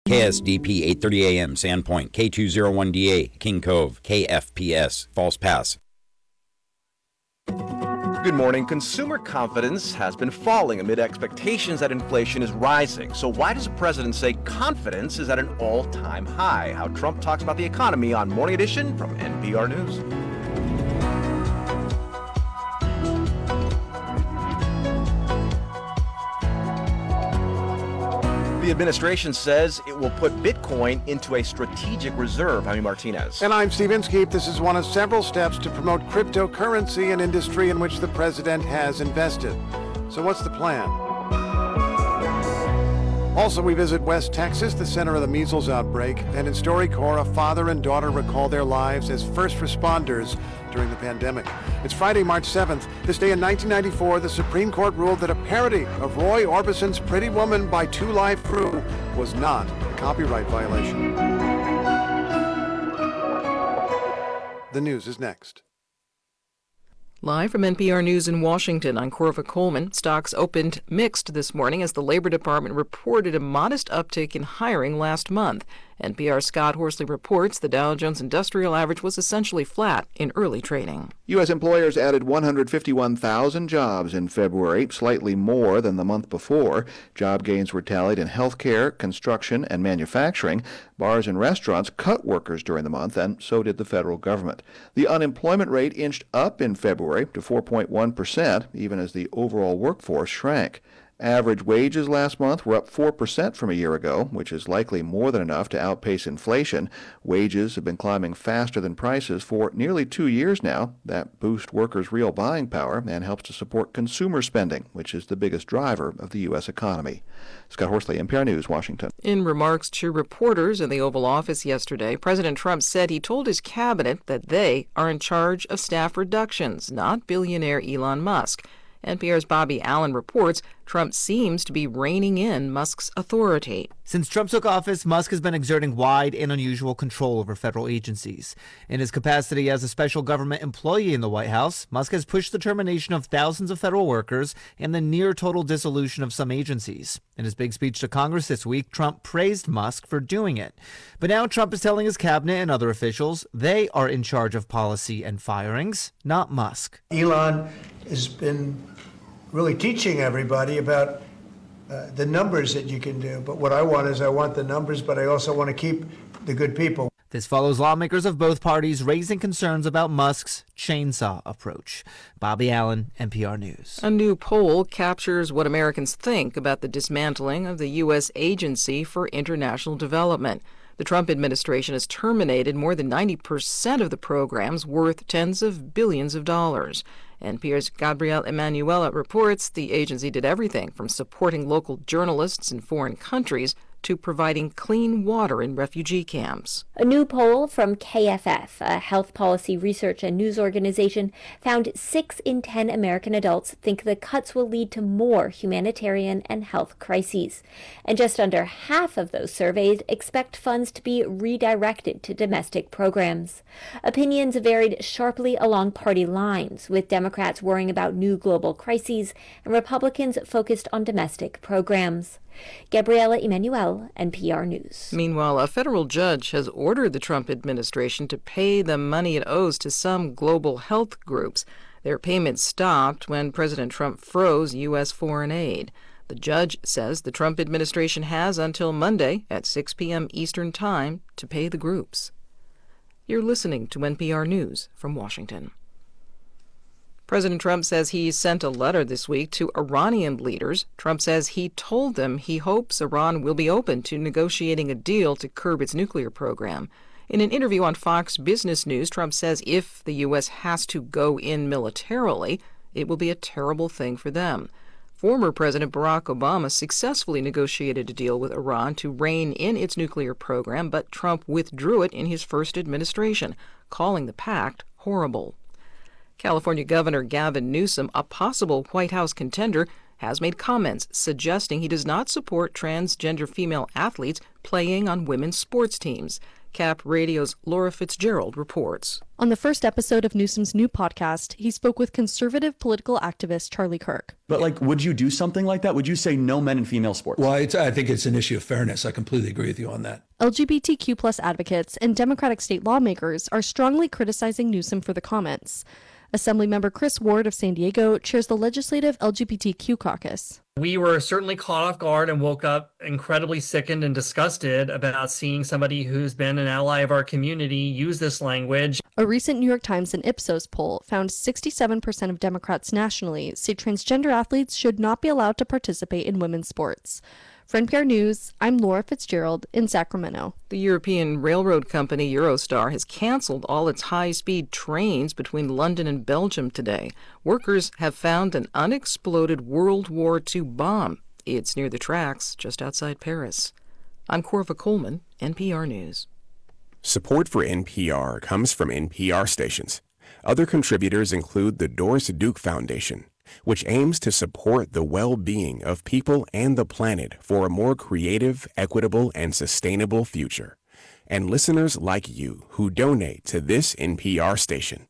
KSDP 8:30 a.m. Sandpoint, K201DA, King Cove, KFPS, False Pass. Good morning. Consumer confidence has been falling amid expectations that inflation is rising. So why does the president say confidence is at an all-time high? How Trump talks about the economy on Morning Edition from NPR News. The administration says it will put Bitcoin into a strategic reserve. Jaime Martinez. And I'm Steve Inskeep. This is one of several steps to promote cryptocurrency, an industry in which the president has invested. So what's the plan? Also, we visit West Texas, the center of the measles outbreak. And in StoryCorps, a father and daughter recall their lives as first responders during the pandemic. It's Friday, March 7th. This day in 1994, the Supreme Court ruled that a parody of Roy Orbison's Pretty Woman by Two Live Crew was not a copyright violation. The news is next. Live from NPR News in Washington, I'm Corva Coleman. Stocks opened mixed this morning as the Labor Department reported a modest uptick in hiring last month. NPR's Scott Horsley reports the Dow Jones Industrial Average was essentially flat in early trading. U.S. employers added 151,000 jobs in February, slightly more than the month before. Job gains were tallied in healthcare, construction, and manufacturing. Bars and restaurants cut workers during the month, and so did the federal government. The unemployment rate inched up in February to 4.1%, even as the overall workforce shrank. Average wages last month were up 4% from a year ago, which is likely more than enough to outpace inflation. Wages have been climbing faster than prices for nearly 2 years now. That boosts workers' real buying power and helps to support consumer spending, which is the biggest driver of the U.S. economy. Scott Horsley, NPR News, Washington. In remarks to reporters in the Oval Office yesterday, President Trump said he told his cabinet that they are in charge of staff reductions, not billionaire Elon Musk. NPR's Bobby Allen reports Trump seems to be reining in Musk's authority. Since Trump took office, Musk has been exerting wide and unusual control over federal agencies. In his capacity as a special government employee in the White House, Musk has pushed the termination of thousands of federal workers and the near total dissolution of some agencies. In his big speech to Congress this week, Trump praised Musk for doing it. But now Trump is telling his cabinet and other officials they are in charge of policy and firings, not Musk. Elon has been really teaching everybody about the numbers that you can do. But what I want the numbers, but I also want to keep the good people. This follows lawmakers of both parties raising concerns about Musk's chainsaw approach. Bobby Allen, NPR News. A new poll captures what Americans think about the dismantling of the U.S. Agency for International Development. The Trump administration has terminated more than 90% of the programs worth tens of billions of dollars. NPR's Gabrielle Emanuela reports the agency did everything from supporting local journalists in foreign countries to providing clean water in refugee camps. A new poll from KFF, a health policy research and news organization, found 6 in 10 American adults think the cuts will lead to more humanitarian and health crises. And just under half of those surveyed expect funds to be redirected to domestic programs. Opinions varied sharply along party lines, with Democrats worrying about new global crises and Republicans focused on domestic programs. Gabriela Emanuel, NPR News. Meanwhile, a federal judge has ordered the Trump administration to pay the money it owes to some global health groups. Their payments stopped when President Trump froze U.S. foreign aid. The judge says the Trump administration has until Monday at 6 p.m. Eastern Time to pay the groups. You're listening to NPR News from Washington. President Trump says he sent a letter this week to Iranian leaders. Trump says he told them he hopes Iran will be open to negotiating a deal to curb its nuclear program. In an interview on Fox Business News, Trump says if the U.S. has to go in militarily, it will be a terrible thing for them. Former President Barack Obama successfully negotiated a deal with Iran to rein in its nuclear program, but Trump withdrew it in his first administration, calling the pact horrible. California Governor Gavin Newsom, a possible White House contender, has made comments suggesting he does not support transgender female athletes playing on women's sports teams. Cap Radio's Laura Fitzgerald reports. On the first episode of Newsom's new podcast, he spoke with conservative political activist Charlie Kirk. But would you do something like that? Would you say no men in female sports? Well, I think it's an issue of fairness. I completely agree with you on that. LGBTQ plus advocates and Democratic state lawmakers are strongly criticizing Newsom for the comments. Assemblymember Chris Ward of San Diego chairs the Legislative LGBTQ Caucus. We were certainly caught off guard and woke up incredibly sickened and disgusted about seeing somebody who's been an ally of our community use this language. A recent New York Times and Ipsos poll found 67% of Democrats nationally say transgender athletes should not be allowed to participate in women's sports. For NPR News, I'm Laura Fitzgerald in Sacramento. The European railroad company Eurostar has canceled all its high-speed trains between London and Belgium today. Workers have found an unexploded World War II bomb. It's near the tracks just outside Paris. I'm Corva Coleman, NPR News. Support for NPR comes from NPR stations. Other contributors include the Doris Duke Foundation, which aims to support the well-being of people and the planet for a more creative, equitable, and sustainable future. And listeners like you who donate to this NPR station.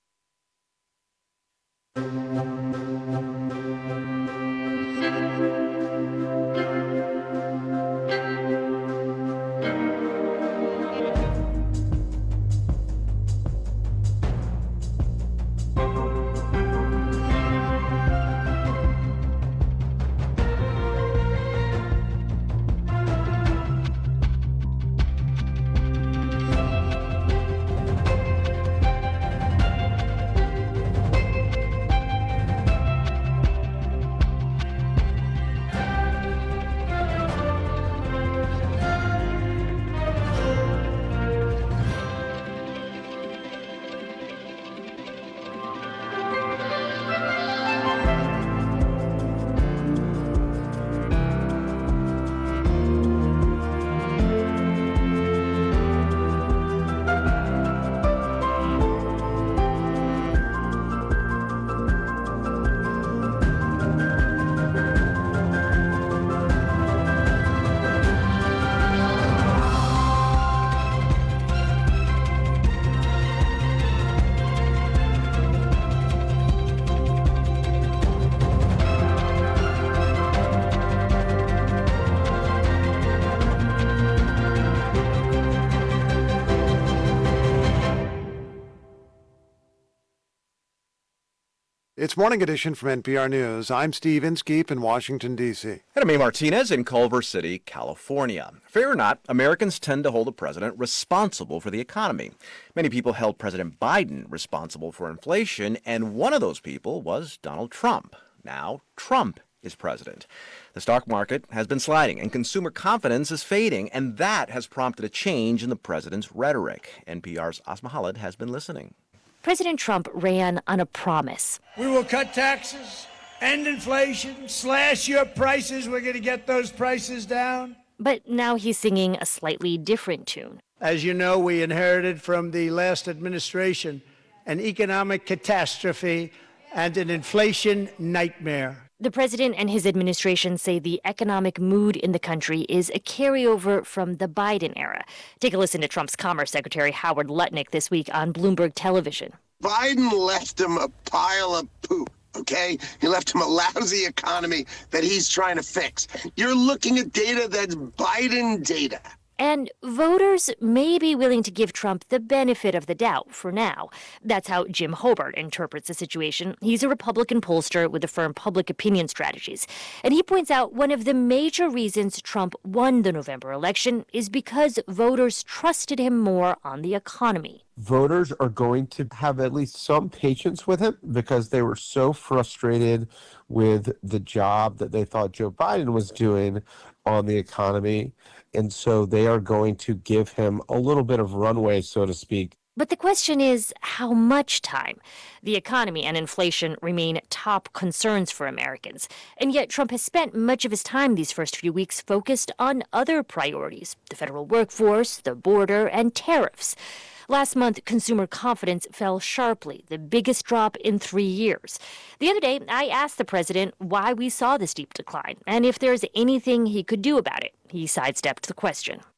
It's Morning Edition from NPR News. I'm Steve Inskeep in Washington, D.C. And I'm Amy Martinez in Culver City, California. Fair or not, Americans tend to hold the president responsible for the economy. Many people held President Biden responsible for inflation, and one of those people was Donald Trump. Now, Trump is president. The stock market has been sliding, and consumer confidence is fading, and that has prompted a change in the president's rhetoric. NPR's Asma Khalid has been listening. President Trump ran on a promise. We will cut taxes, end inflation, slash your prices. We're going to get those prices down. But now he's singing a slightly different tune. As you know, we inherited from the last administration an economic catastrophe and an inflation nightmare. The president and his administration say the economic mood in the country is a carryover from the Biden era. Take a listen to Trump's Commerce Secretary Howard Lutnick this week on Bloomberg Television. Biden left him a pile of poop, okay? He left him a lousy economy that he's trying to fix. You're looking at data that's Biden data. And voters may be willing to give Trump the benefit of the doubt for now. That's how Jim Hobart interprets the situation. He's a Republican pollster with the firm Public Opinion Strategies. And he points out one of the major reasons Trump won the November election is because voters trusted him more on the economy. Voters are going to have at least some patience with him because they were so frustrated with the job that they thought Joe Biden was doing on the economy. And so they are going to give him a little bit of runway, so to speak. But the question is, how much time? The economy and inflation remain top concerns for Americans. And yet Trump has spent much of his time these first few weeks focused on other priorities, the federal workforce, the border, and tariffs. Last month, consumer confidence fell sharply, the biggest drop in 3 years. The other day, I asked the president why we saw this steep decline and if there's anything he could do about it. He sidestepped the question.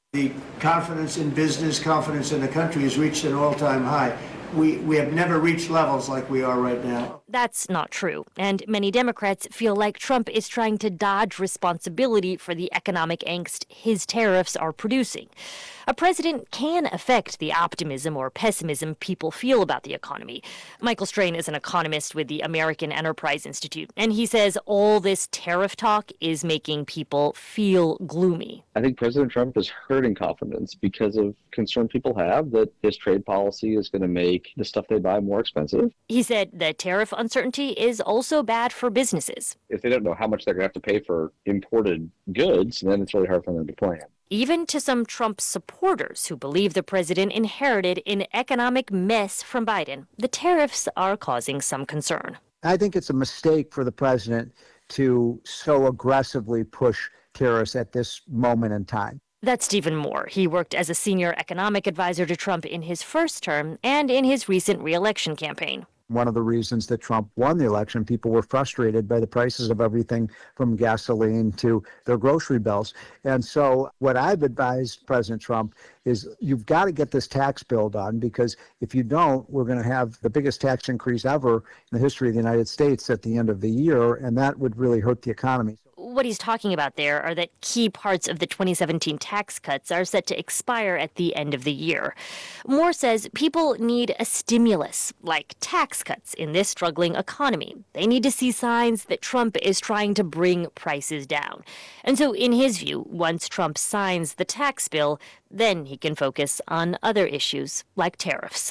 The confidence in business, confidence in the country has reached an all-time high. We have never reached levels like we are right now. That's not true, and many Democrats feel like Trump is trying to dodge responsibility for the economic angst his tariffs are producing. A president can affect the optimism or pessimism people feel about the economy. Michael Strain is an economist with the American Enterprise Institute, and he says all this tariff talk is making people feel gloomy. I think President Trump is hurting confidence because of concern people have that his trade policy is going to make the stuff they buy more expensive. He said the tariff uncertainty is also bad for businesses. If they don't know how much they're going to have to pay for imported goods, then it's really hard for them to plan. Even to some Trump supporters who believe the president inherited an economic mess from Biden, the tariffs are causing some concern. I think it's a mistake for the president to so aggressively push tariffs at this moment in time. That's Stephen Moore. He worked as a senior economic advisor to Trump in his first term and in his recent re-election campaign. One of the reasons that Trump won the election, people were frustrated by the prices of everything from gasoline to their grocery bills. And so what I've advised President Trump is you've got to get this tax bill done, because if you don't, we're going to have the biggest tax increase ever in the history of the United States at the end of the year, and that would really hurt the economy. What he's talking about there are that key parts of the 2017 tax cuts are set to expire at the end of the year. Moore says people need a stimulus, like tax cuts, in this struggling economy. They need to see signs that Trump is trying to bring prices down. And so, in his view, once Trump signs the tax bill, then he can focus on other issues like tariffs.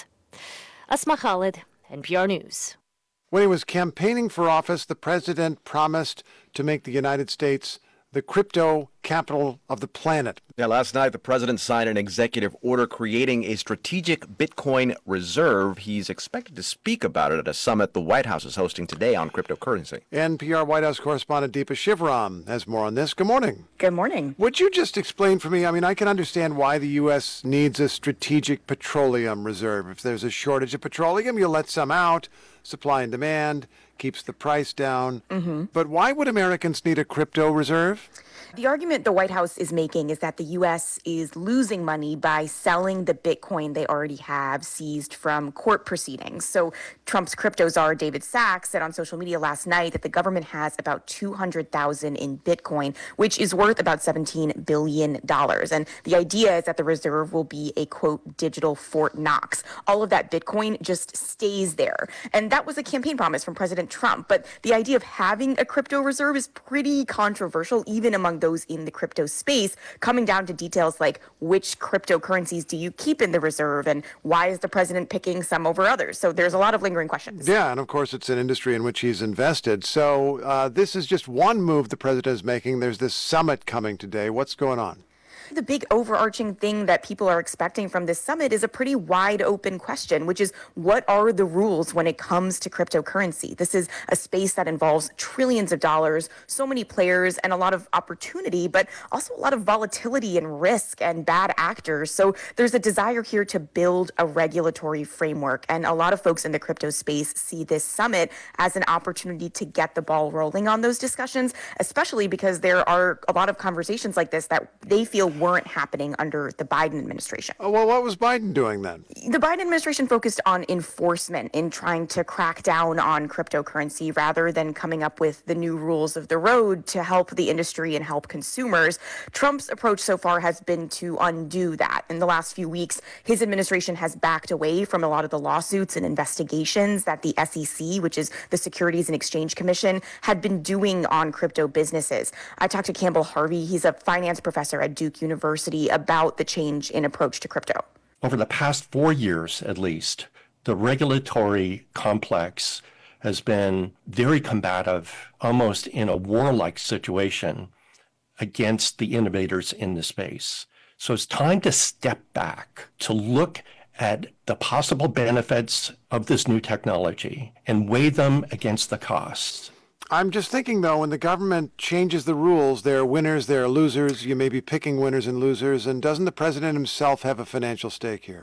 Asma Khalid, NPR News. When he was campaigning for office, the president promised to make the United States the crypto capital of the planet. Yeah, last night the president signed an executive order creating a strategic Bitcoin reserve. He's expected to speak about it at a summit the White House is hosting today on cryptocurrency. NPR White House correspondent Deepa Shivaram has more on this. Good morning. Good morning. Would you just explain for me, I can understand why the U.S. needs a strategic petroleum reserve. If there's a shortage of petroleum, you let some out, supply and demand, keeps the price down. Mm-hmm. But why would Americans need a crypto reserve? The argument the White House is making is that the U.S. is losing money by selling the Bitcoin they already have seized from court proceedings. So Trump's crypto czar, David Sachs, said on social media last night that the government has about 200,000 in Bitcoin, which is worth about $17 billion. And the idea is that the reserve will be a, quote, digital Fort Knox. All of that Bitcoin just stays there. And that was a campaign promise from President Trump. But the idea of having a crypto reserve is pretty controversial, even among those in the crypto space, coming down to details like which cryptocurrencies do you keep in the reserve and why is the president picking some over others? So there's a lot of lingering questions. Yeah, and of course it's an industry in which he's invested. So this is just one move the president is making. There's this summit coming today. What's going on? The big overarching thing that people are expecting from this summit is a pretty wide open question, which is what are the rules when it comes to cryptocurrency? This is a space that involves trillions of dollars, so many players, and a lot of opportunity, but also a lot of volatility and risk and bad actors. So there's a desire here to build a regulatory framework. And a lot of folks in the crypto space see this summit as an opportunity to get the ball rolling on those discussions, especially because there are a lot of conversations like this that they feel weren't happening under the Biden administration. Oh, well, what was Biden doing then? The Biden administration focused on enforcement in trying to crack down on cryptocurrency rather than coming up with the new rules of the road to help the industry and help consumers. Trump's approach so far has been to undo that. In the last few weeks, his administration has backed away from a lot of the lawsuits and investigations that the SEC, which is the Securities and Exchange Commission, had been doing on crypto businesses. I talked to Campbell Harvey. He's a finance professor at Duke University about the change in approach to crypto. Over the past 4 years, at least, the regulatory complex has been very combative, almost in a warlike situation against the innovators in the space. So it's time to step back, to look at the possible benefits of this new technology and weigh them against the costs. I'm just thinking, though, when the government changes the rules, there are winners, there are losers. You may be picking winners and losers. And doesn't the president himself have a financial stake here?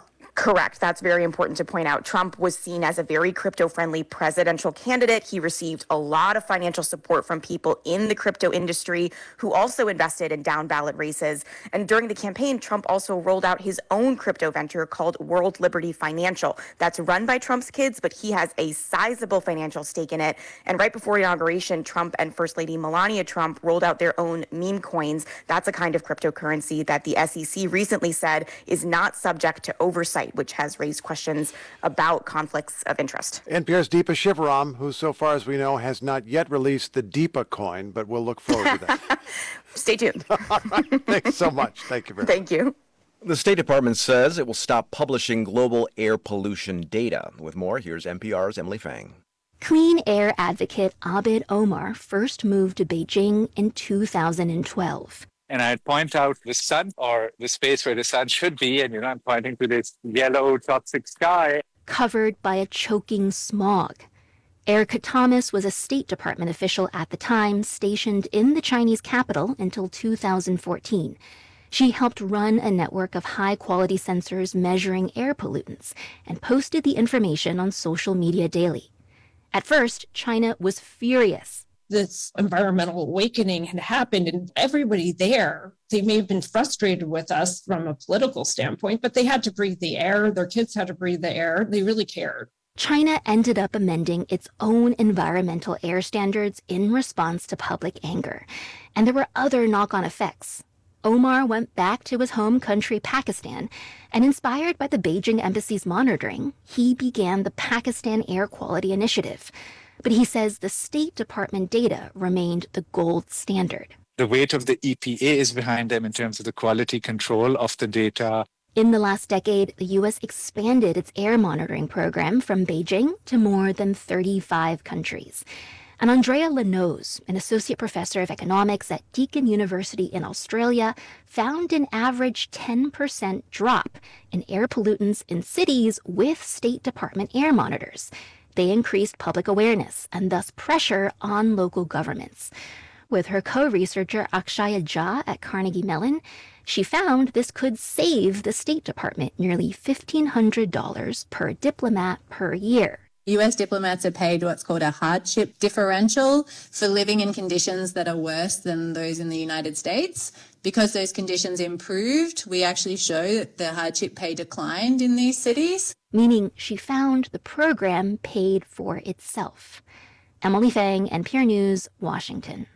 Correct. That's very important to point out. Trump was seen as a very crypto-friendly presidential candidate. He received a lot of financial support from people in the crypto industry who also invested in down-ballot races. And during the campaign, Trump also rolled out his own crypto venture called World Liberty Financial. That's run by Trump's kids, but he has a sizable financial stake in it. And right before inauguration, Trump and First Lady Melania Trump rolled out their own meme coins. That's a kind of cryptocurrency that the SEC recently said is not subject to oversight, which has raised questions about conflicts of interest. NPR's Deepa Shivaram, who so far as we know has not yet released the Deepa coin, but we'll look forward to that. Stay tuned. All right. Thanks so much. Thank you very much. Thank you. The State Department says it will stop publishing global air pollution data. With more, here's NPR's Emily Fang. Clean air advocate Abid Omar first moved to Beijing in 2012. And I'd point out the sun, or the space where the sun should be, and I'm pointing to this yellow toxic sky. Covered by a choking smog. Erica Thomas was a State Department official at the time, stationed in the Chinese capital until 2014. She helped run a network of high-quality sensors measuring air pollutants and posted the information on social media daily. At first, China was furious. This environmental awakening had happened, and everybody there, they may have been frustrated with us from a political standpoint, but they had to breathe the air. Their kids had to breathe the air. They really cared. China ended up amending its own environmental air standards in response to public anger. And there were other knock-on effects. Omar went back to his home country, Pakistan, and inspired by the Beijing embassy's monitoring, he began the Pakistan Air Quality Initiative. But he says the State Department data remained the gold standard. The weight of the EPA is behind them in terms of the quality control of the data. In the last decade, the U.S. expanded its air monitoring program from Beijing to more than 35 countries. And Andrea Lenoz, an associate professor of economics at Deakin University in Australia, found an average 10% drop in air pollutants in cities with State Department air monitors. They increased public awareness and thus pressure on local governments. With her co-researcher Akshaya Jha at Carnegie Mellon, she found this could save the State Department nearly $1,500 per diplomat per year. U.S. diplomats are paid what's called a hardship differential for living in conditions that are worse than those in the United States. Because those conditions improved, we actually show that the hardship pay declined in these cities. Meaning she found the program paid for itself. Emily Fang, NPR News, Washington.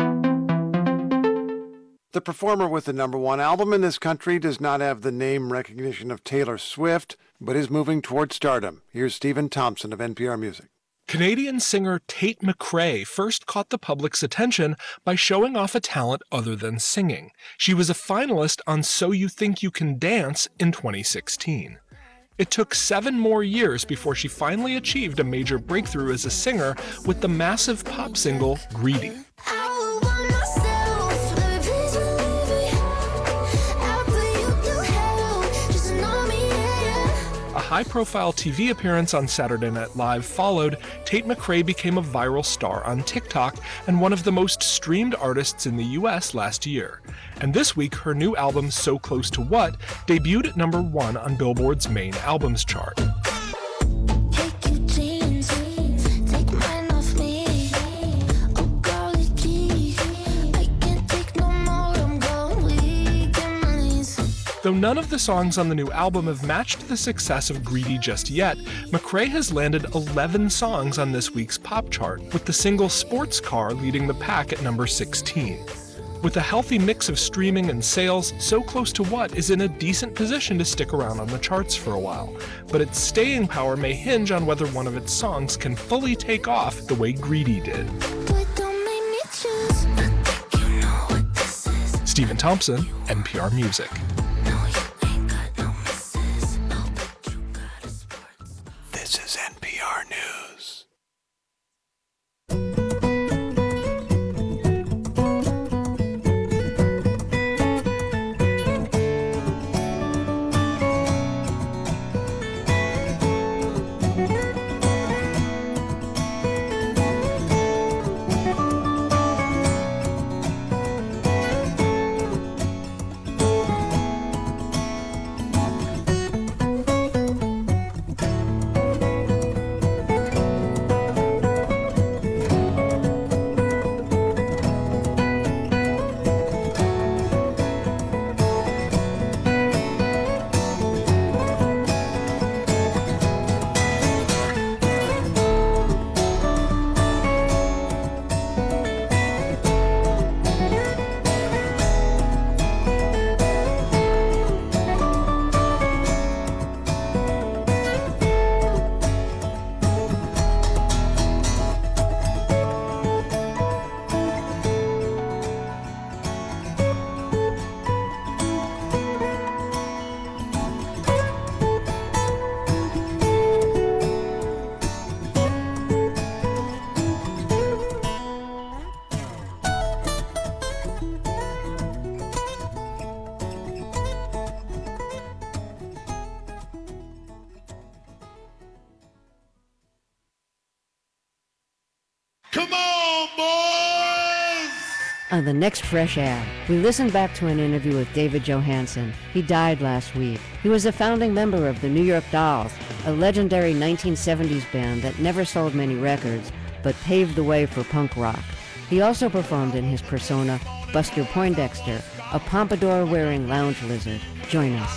The performer with the #1 album in this country does not have the name recognition of Taylor Swift, but is moving toward stardom. Here's Stephen Thompson of NPR Music. Canadian singer Tate McRae first caught the public's attention by showing off a talent other than singing. She was a finalist on So You Think You Can Dance in 2016. It took 7 more years before she finally achieved a major breakthrough as a singer with the massive pop single Greedy. A high-profile TV appearance on Saturday Night Live followed. Tate McRae became a viral star on TikTok and one of the most streamed artists in the U.S. last year. And this week, her new album, So Close to What, debuted at #1 on Billboard's main albums chart. Though none of the songs on the new album have matched the success of Greedy just yet, McRae has landed 11 songs on this week's pop chart, with the single Sports Car leading the pack at number 16. With a healthy mix of streaming and sales, So Close to What is in a decent position to stick around on the charts for a while, but its staying power may hinge on whether one of its songs can fully take off the way Greedy did. Stephen Thompson, NPR Music. This is NPR News. Come on, boys! On the next Fresh Air, we listened back to an interview with David Johansen. He died last week. He was a founding member of the New York Dolls, a legendary 1970s band that never sold many records, but paved the way for punk rock. He also performed in his persona, Buster Poindexter, a pompadour-wearing lounge lizard. Join us.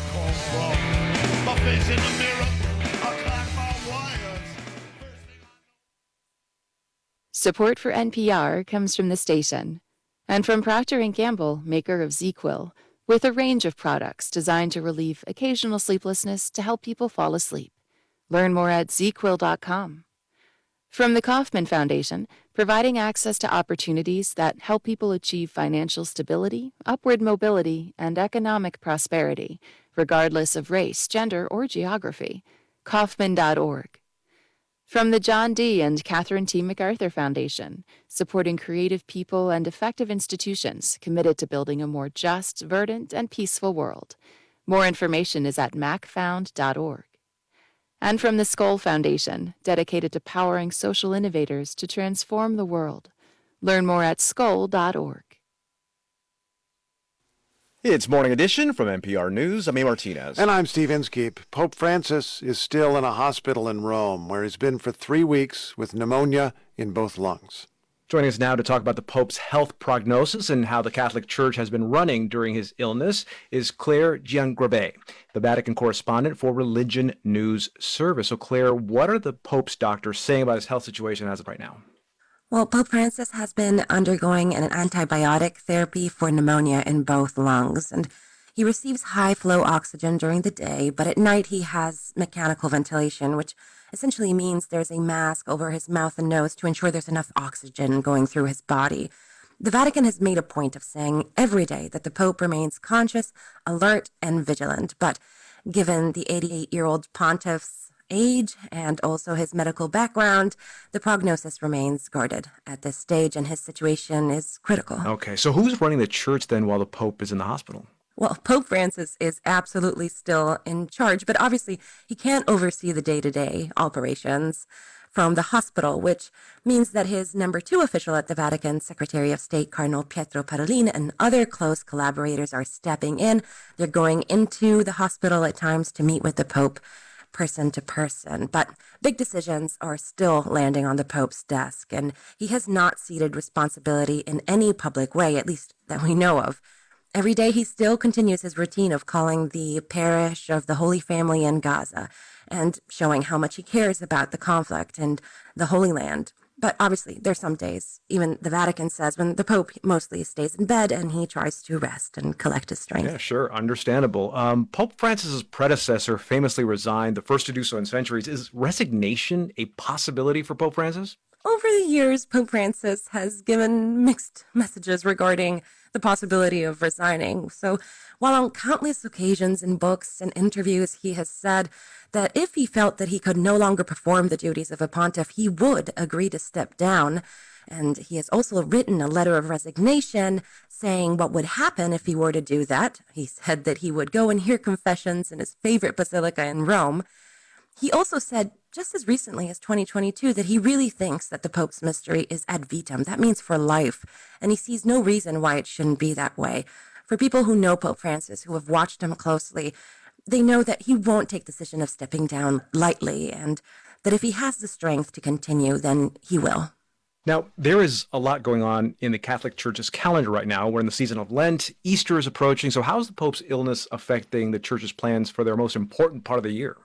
Support for NPR comes from the station and from Procter & Gamble, maker of ZzzQuil, with a range of products designed to relieve occasional sleeplessness to help people fall asleep. Learn more at ZzzQuil.com. From the Kauffman Foundation, providing access to opportunities that help people achieve financial stability, upward mobility, and economic prosperity, regardless of race, gender, or geography. Kauffman.org. From the John D. and Catherine T. MacArthur Foundation, supporting creative people and effective institutions committed to building a more just, verdant, and peaceful world. More information is at macfound.org. And from the Skoll Foundation, dedicated to powering social innovators to transform the world. Learn more at skoll.org. It's Morning Edition from NPR News. I'm A. Martinez. And I'm Steve Inskeep. Pope Francis is still in a hospital in Rome, where he's been for 3 weeks with pneumonia in both lungs. Joining us now to talk about the Pope's health prognosis and how the Catholic Church has been running during his illness is Claire Giangrave, the Vatican correspondent for Religion News Service. So, Claire, what are the Pope's doctors saying about his health situation as of right now? Well, Pope Francis has been undergoing an antibiotic therapy for pneumonia in both lungs, and he receives high-flow oxygen during the day, but at night he has mechanical ventilation, which essentially means there's a mask over his mouth and nose to ensure there's enough oxygen going through his body. The Vatican has made a point of saying every day that the Pope remains conscious, alert, and vigilant, but given the 88-year-old pontiff's age and also his medical background, the prognosis remains guarded at this stage, and his situation is critical. Okay, so who's running the church then while the Pope is in the hospital? Well, Pope Francis is absolutely still in charge, but obviously he can't oversee the day-to-day operations from the hospital, which means that his number 2 official at the Vatican, Secretary of State Cardinal Pietro Parolin, and other close collaborators are stepping in. They're going into the hospital at times to meet with the Pope person to person, but big decisions are still landing on the Pope's desk, and he has not ceded responsibility in any public way, at least that we know of. Every day he still continues his routine of calling the parish of the Holy Family in Gaza and showing how much he cares about the conflict and the Holy Land. But obviously, there's some days, even the Vatican says, when the Pope mostly stays in bed and he tries to rest and collect his strength. Yeah, sure. Understandable. Pope Francis's predecessor famously resigned, the first to do so in centuries. Is resignation a possibility for Pope Francis? Over the years, Pope Francis has given mixed messages regarding the possibility of resigning. So while on countless occasions in books and interviews he has said that if he felt that he could no longer perform the duties of a pontiff, he would agree to step down. And he has also written a letter of resignation saying what would happen if he were to do that. He said that he would go and hear confessions in his favorite basilica in Rome. He also said just as recently as 2022 that he really thinks that the Pope's mystery is ad vitam. That means for life. And he sees no reason why it shouldn't be that way. For people who know Pope Francis, who have watched him closely, they know that he won't take the decision of stepping down lightly, and that if he has the strength to continue, then he will. Now, there is a lot going on in the Catholic Church's calendar right now. We're in the season of Lent. Easter is approaching. So how is the Pope's illness affecting the Church's plans for their most important part of the year?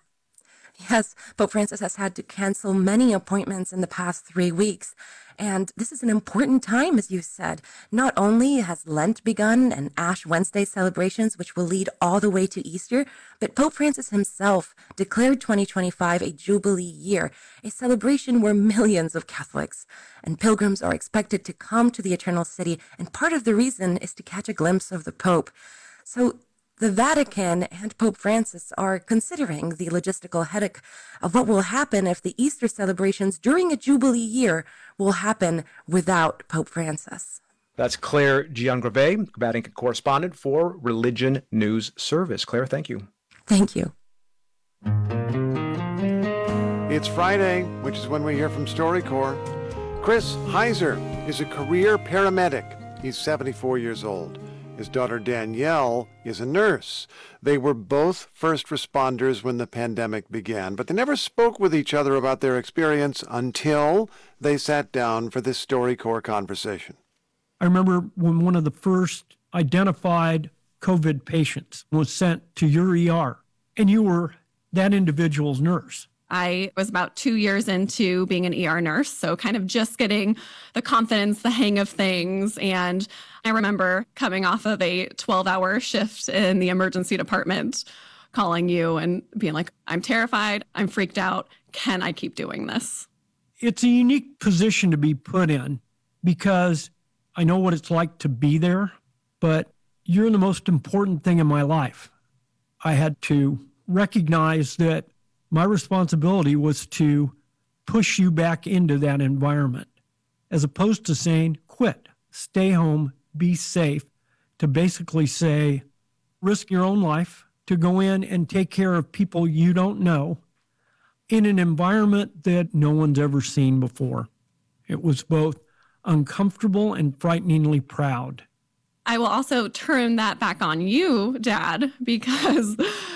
Yes, Pope Francis has had to cancel many appointments in the past 3 weeks. And this is an important time, as you said. Not only has Lent begun and Ash Wednesday celebrations, which will lead all the way to Easter, but Pope Francis himself declared 2025 a Jubilee year, a celebration where millions of Catholics and pilgrims are expected to come to the Eternal City. And part of the reason is to catch a glimpse of the Pope. So the Vatican and Pope Francis are considering the logistical headache of what will happen if the Easter celebrations during a Jubilee year will happen without Pope Francis. That's Claire Giangrave, Vatican correspondent for Religion News Service. Claire, thank you. Thank you. It's Friday, which is when we hear from StoryCorps. Chris Heiser is a career paramedic. He's 74 years old. His daughter Danielle is a nurse. They were both first responders when the pandemic began, but they never spoke with each other about their experience until they sat down for this StoryCorps conversation. I remember when one of the first identified COVID patients was sent to your ER, and you were that individual's nurse. I was about 2 years into being an ER nurse, so kind of just getting the confidence, the hang of things. And I remember coming off of a 12-hour shift in the emergency department, calling you and being like, I'm terrified, I'm freaked out, can I keep doing this? It's a unique position to be put in because I know what it's like to be there, but you're the most important thing in my life. I had to recognize that my responsibility was to push you back into that environment, as opposed to saying, quit, stay home, be safe, to basically say, risk your own life to go in and take care of people you don't know in an environment that no one's ever seen before. It was both uncomfortable and frighteningly proud. I will also turn that back on you, Dad, because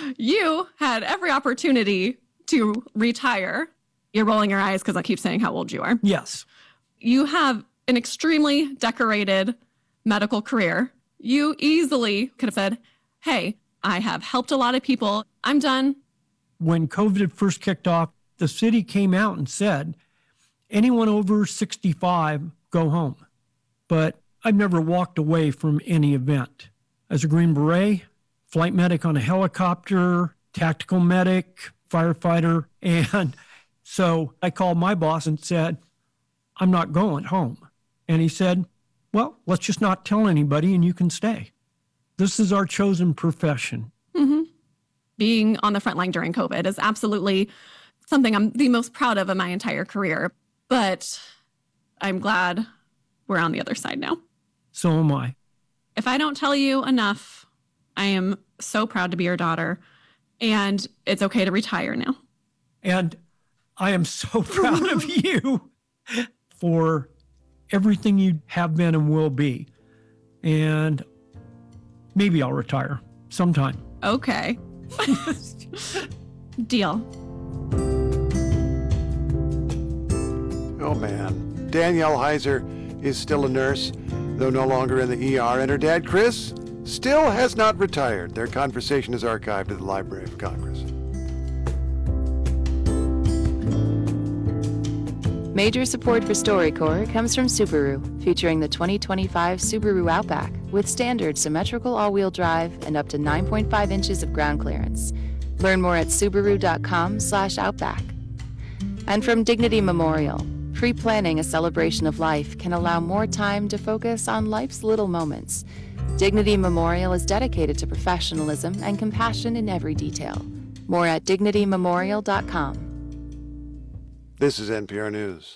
you had every opportunity to retire. You're rolling your eyes because I keep saying how old you are. Yes. You have an extremely decorated medical career. You easily could have said, hey, I have helped a lot of people. I'm done. When COVID first kicked off, the city came out and said, anyone over 65, go home. But I've never walked away from any event. As a Green Beret, flight medic on a helicopter, tactical medic, firefighter. And so I called my boss and said, I'm not going home. And he said, well, let's just not tell anybody and you can stay. This is our chosen profession. Mm-hmm. Being on the front line during COVID is absolutely something I'm the most proud of in my entire career. But I'm glad we're on the other side now. So am I. If I don't tell you enough, I am so proud to be your daughter. And it's okay to retire now. And I am so proud of you for everything you have been and will be. And maybe I'll retire sometime. Okay. Deal. Oh, man. Danielle Heiser is still a nurse, though no longer in the ER. And her dad, Chris, still has not retired. Their conversation is archived at the Library of Congress. Major support for StoryCorps comes from Subaru, featuring the 2025 Subaru Outback with standard symmetrical all-wheel drive and up to 9.5 inches of ground clearance. Learn more at Subaru.com/Outback. And from Dignity Memorial, pre-planning a celebration of life can allow more time to focus on life's little moments. Dignity Memorial is dedicated to professionalism and compassion in every detail. More at dignitymemorial.com. This is NPR News.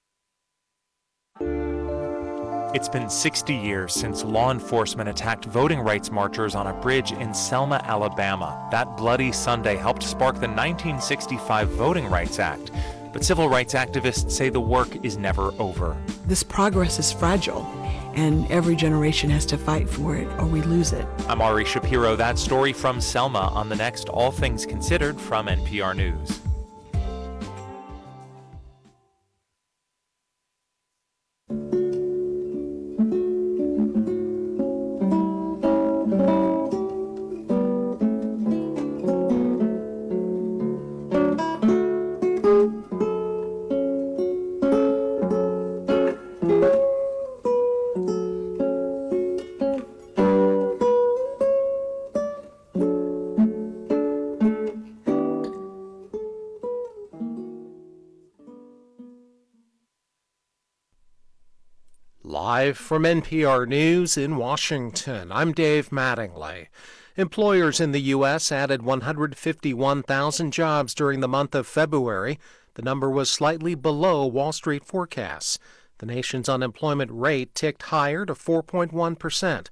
It's been 60 years since law enforcement attacked voting rights marchers on a bridge in Selma, Alabama. That bloody Sunday helped spark the 1965 Voting Rights Act. But civil rights activists say the work is never over. This progress is fragile, and every generation has to fight for it or we lose it. I'm Ari Shapiro. That story from Selma on the next All Things Considered from NPR News. Live from NPR News in Washington, I'm Dave Mattingly. Employers in the U.S. added 151,000 jobs during the month of February. The number was slightly below Wall Street forecasts. The nation's unemployment rate ticked higher to 4.1%.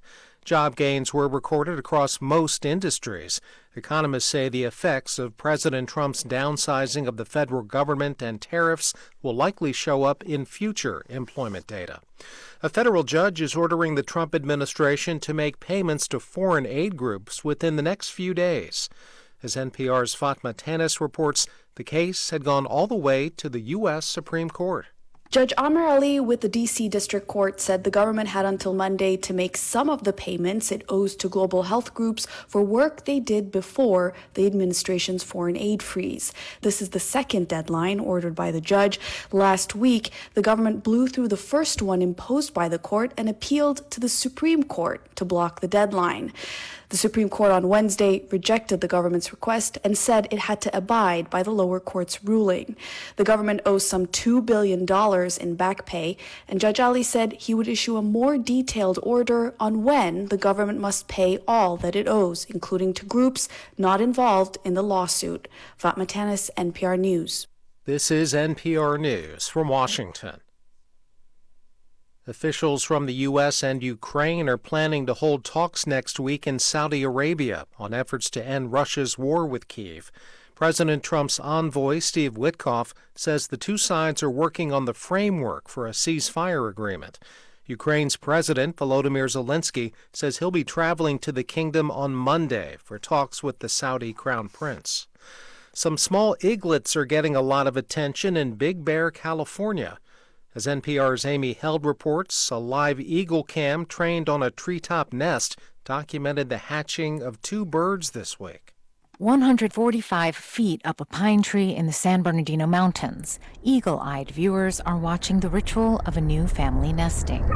Job gains were recorded across most industries. Economists say the effects of President Trump's downsizing of the federal government and tariffs will likely show up in future employment data. A federal judge is ordering the Trump administration to make payments to foreign aid groups within the next few days. As NPR's Fatma Tanis reports, the case had gone all the way to the U.S. Supreme Court. Judge Amr Ali with the D.C. District Court said the government had until Monday to make some of the payments it owes to global health groups for work they did before the administration's foreign aid freeze. This is the second deadline ordered by the judge. Last week, the government blew through the first one imposed by the court and appealed to the Supreme Court to block the deadline. The Supreme Court on Wednesday rejected the government's request and said it had to abide by the lower court's ruling. The government owes some $2 billion in back pay, and Judge Ali said he would issue a more detailed order on when the government must pay all that it owes, including to groups not involved in the lawsuit. Fatma Tanis, NPR News. This is NPR News from Washington. Officials from the U.S. and Ukraine are planning to hold talks next week in Saudi Arabia on efforts to end Russia's war with Kyiv. President Trump's envoy, Steve Witkoff, says the two sides are working on the framework for a ceasefire agreement. Ukraine's President, Volodymyr Zelensky, says he'll be traveling to the kingdom on Monday for talks with the Saudi crown prince. Some small eaglets are getting a lot of attention in Big Bear, California. As NPR's Amy Held reports, a live eagle cam trained on a treetop nest documented the hatching of two birds this week. 145 feet up a pine tree in the San Bernardino Mountains, eagle-eyed viewers are watching the ritual of a new family nesting.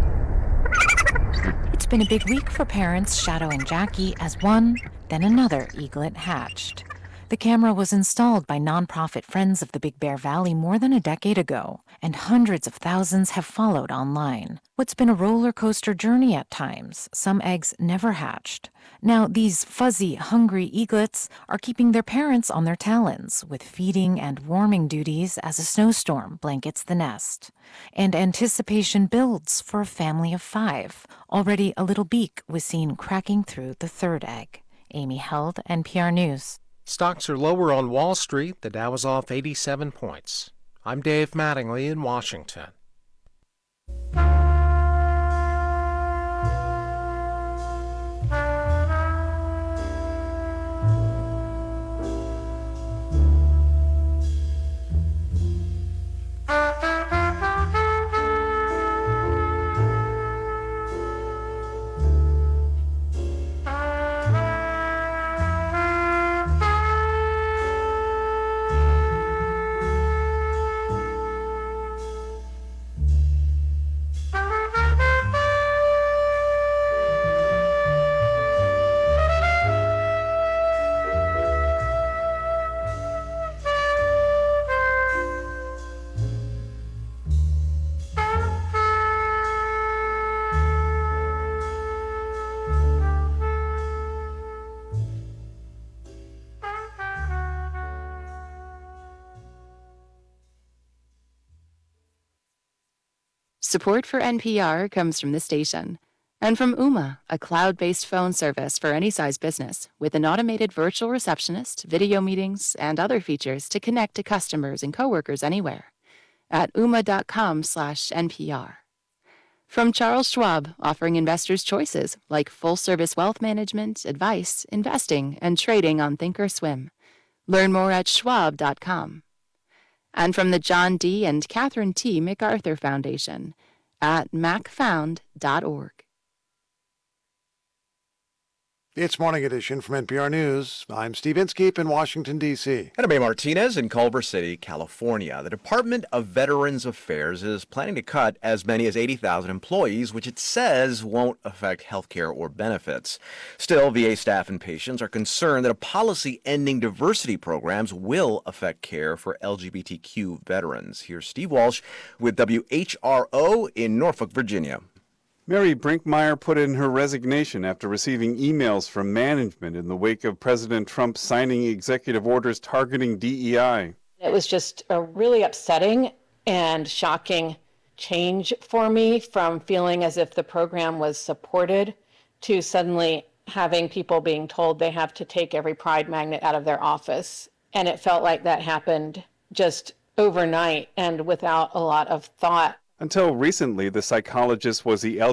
It's been a big week for parents Shadow and Jackie as one, then another eaglet hatched. The camera was installed by nonprofit Friends of the Big Bear Valley more than a decade ago, and hundreds of thousands have followed online. What's been a roller coaster journey at times, some eggs never hatched. Now these fuzzy, hungry eaglets are keeping their parents on their talons with feeding and warming duties as a snowstorm blankets the nest. And anticipation builds for a family of 5. Already a little beak was seen cracking through the third egg. Amy Held, NPR News. Stocks are lower on Wall Street. The Dow is off 87 points. I'm Dave Mattingly in Washington. Support for NPR comes from the station and from Ooma, a cloud-based phone service for any size business with an automated virtual receptionist, video meetings, and other features to connect to customers and coworkers anywhere at ooma.com/NPR. From Charles Schwab, offering investors choices like full-service wealth management, advice, investing, and trading on Thinkorswim. Learn more at schwab.com. And from the John D. and Catherine T. MacArthur Foundation at macfound.org. It's Morning Edition from NPR News. I'm Steve Inskeep in Washington, D.C. And I'm A. Martinez in Culver City, California. The Department of Veterans Affairs is planning to cut as many as 80,000 employees, which it says won't affect health care or benefits. Still, VA staff and patients are concerned that a policy ending diversity programs will affect care for LGBTQ veterans. Here's Steve Walsh with WHRO in Norfolk, Virginia. Mary Brinkmeyer put in her resignation after receiving emails from management in the wake of President Trump signing executive orders targeting DEI. It was just a really upsetting and shocking change for me from feeling as if the program was supported to suddenly having people being told they have to take every Pride magnet out of their office. And it felt like that happened just overnight and without a lot of thought. Until recently, the psychologist was the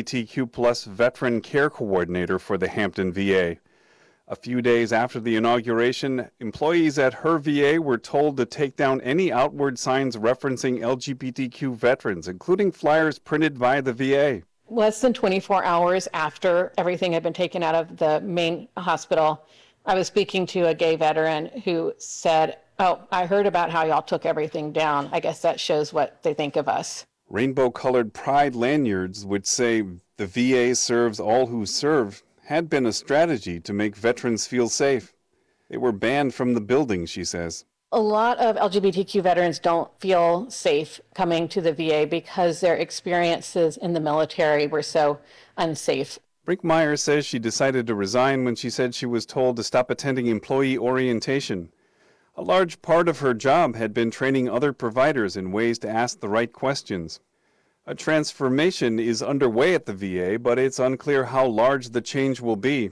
LGBTQ+ veteran care coordinator for the Hampton VA. A few days after the inauguration, employees at her VA were told to take down any outward signs referencing LGBTQ veterans, including flyers printed by the VA. Less than 24 hours after everything had been taken out of the main hospital, I was speaking to a gay veteran who said, "Oh, I heard about how y'all took everything down. I guess that shows what they think of us." Rainbow-colored pride lanyards which say the VA serves all who serve had been a strategy to make veterans feel safe. They were banned from the building, she says. A lot of LGBTQ veterans don't feel safe coming to the VA because their experiences in the military were so unsafe. Brinkmeyer says she decided to resign when she said she was told to stop attending employee orientation. A large part of her job had been training other providers in ways to ask the right questions. A transformation is underway at the VA, but it's unclear how large the change will be.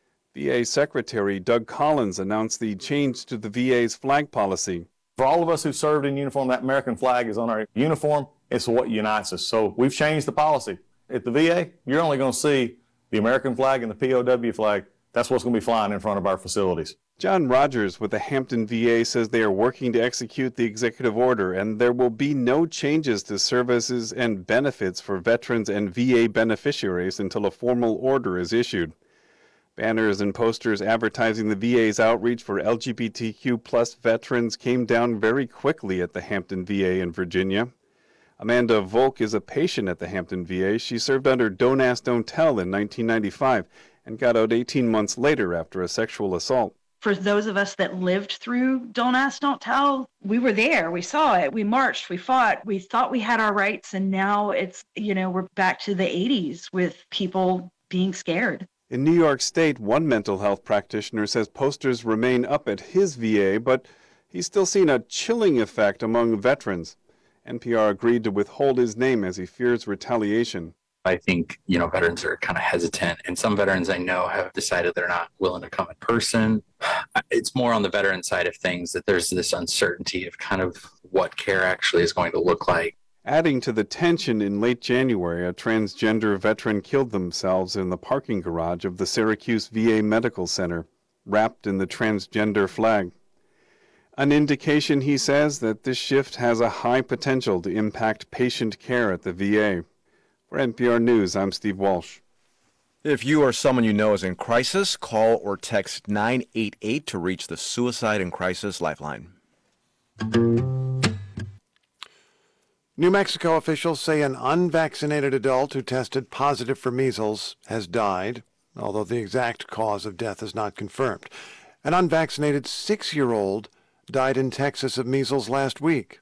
VA Secretary Doug Collins announced the change to the VA's flag policy. For all of us who served in uniform, that American flag is on our uniform. It's what unites us. So we've changed the policy. At the VA, you're only going to see the American flag and the POW flag. That's what's going to be flying in front of our facilities. John Rogers with the Hampton VA says they are working to execute the executive order, and there will be no changes to services and benefits for veterans and VA beneficiaries until a formal order is issued. Banners and posters advertising the VA's outreach for LGBTQ+ veterans came down very quickly at the Hampton VA in Virginia. Amanda Volk is a patient at the Hampton VA. She served under Don't Ask, Don't Tell in 1995 and got out 18 months later after a sexual assault. For those of us that lived through Don't Ask, Don't Tell, we were there. We saw it. We marched. We fought. We thought we had our rights. And now it's, we're back to the 80s with people being scared. In New York State, one mental health practitioner says posters remain up at his VA, but he's still seen a chilling effect among veterans. NPR agreed to withhold his name as he fears retaliation. I think, veterans are kind of hesitant, and some veterans I know have decided they're not willing to come in person. It's more on the veteran side of things that there's this uncertainty of kind of what care actually is going to look like. Adding to the tension, in late January, a transgender veteran killed themselves in the parking garage of the Syracuse VA Medical Center, wrapped in the transgender flag. An indication, he says, that this shift has a high potential to impact patient care at the VA. For NPR News, I'm Steve Walsh. If you or someone you know is in crisis, call or text 988 to reach the Suicide and Crisis Lifeline. New Mexico officials say an unvaccinated adult who tested positive for measles has died, although the exact cause of death is not confirmed. An unvaccinated 6-year-old died in Texas of measles last week.